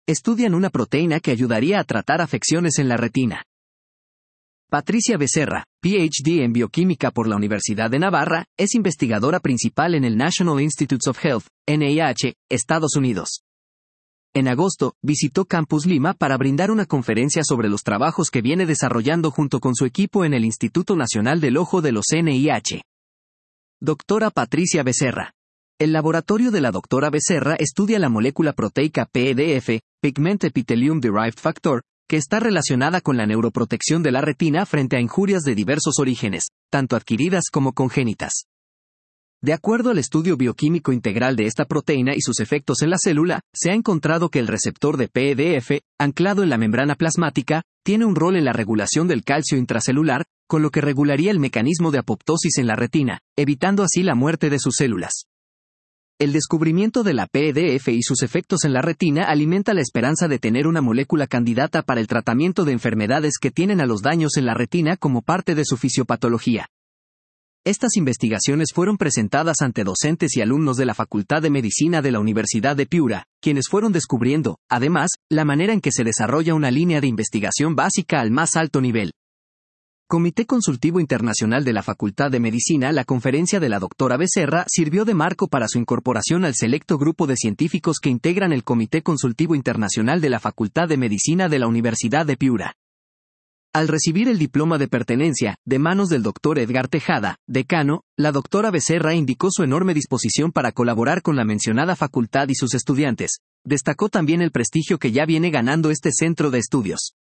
estudian una proteína que ayudaría a tratar afecciones en la retina. Patricia Becerra, PhD en bioquímica por la Universidad de Navarra, es investigadora principal en el National Institutes of Health, NIH, Estados Unidos. En agosto, visitó Campus Lima para brindar una conferencia sobre los trabajos que viene desarrollando junto con su equipo en el Instituto Nacional del Ojo de los NIH. Doctora Patricia Becerra. El laboratorio de la doctora Becerra estudia la molécula proteica PEDF, Pigment Epithelium Derived Factor, que está relacionada con la neuroprotección de la retina frente a injurias de diversos orígenes, tanto adquiridas como congénitas. De acuerdo al estudio bioquímico integral de esta proteína y sus efectos en la célula, se ha encontrado que el receptor de PEDF, anclado en la membrana plasmática, tiene un rol en la regulación del calcio intracelular, con lo que regularía el mecanismo de apoptosis en la retina, evitando así la muerte de sus células. El descubrimiento de la PEDF y sus efectos en la retina alimenta la esperanza de tener una molécula candidata para el tratamiento de enfermedades que tienen a los daños en la retina como parte de su fisiopatología. Estas investigaciones fueron presentadas ante docentes y alumnos de la Facultad de Medicina de la Universidad de Piura, quienes fueron descubriendo, además, la manera en que se desarrolla una línea de investigación básica al más alto nivel. Comité Consultivo Internacional de la Facultad de Medicina. La conferencia de la doctora Becerra sirvió de marco para su incorporación al selecto grupo de científicos que integran el Comité Consultivo Internacional de la Facultad de Medicina de la Universidad de Piura. Al recibir el diploma de pertenencia, de manos del Dr. Edgar Tejada, decano, la doctora Becerra indicó su enorme disposición para colaborar con la mencionada facultad y sus estudiantes. Destacó también el prestigio que ya viene ganando este centro de estudios.